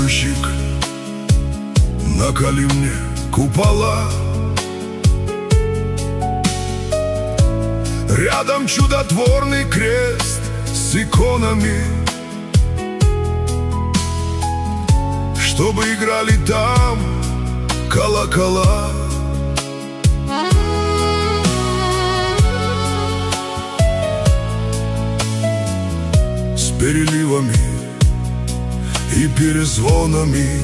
Падальщик, наколи мне купола. Рядом чудотворный крест с иконами, чтобы играли там колокола. С переливами и перезвонами.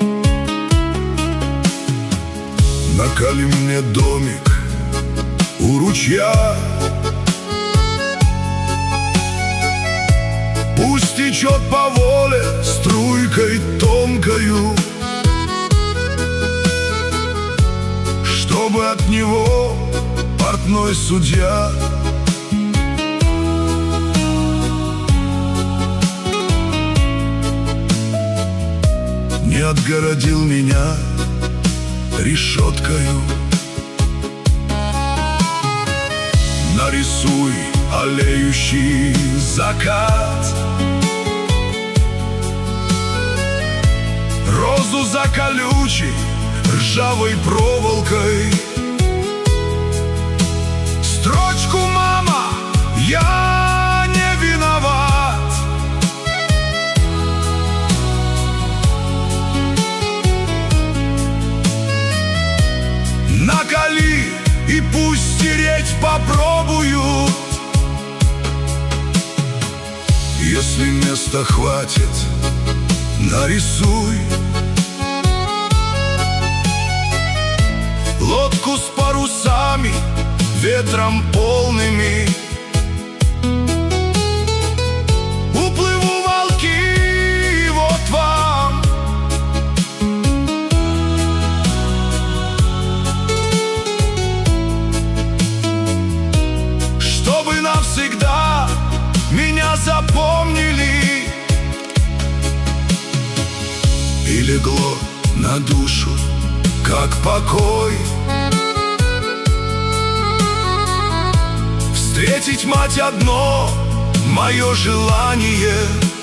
Наколи мне домик у ручья, пусть течет по воле струйкой тонкою, чтобы от него портной судья не отгородил меня решеткою. Нарисуй алеющий закат, розу за колючей ржавой проволокой, строчку «Мама, я не виноват». Наколи и пусть стереть попробуют. Если места хватит, нарисуй лодку с парусами, ветром полными. Уплыву волки, вот вам. Чтобы навсегда меня запомнили. И легло на душу, как покой, встретить мать одно мое желание.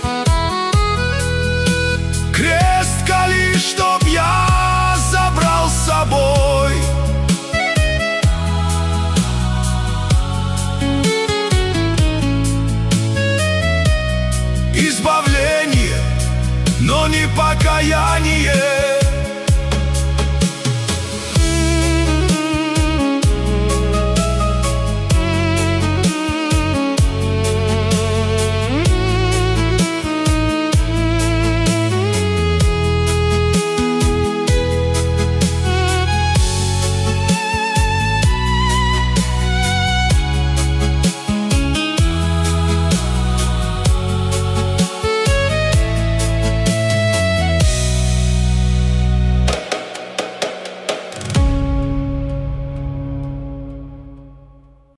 Крест кали, чтоб я забрал с собой. Избавление, но не покаяние.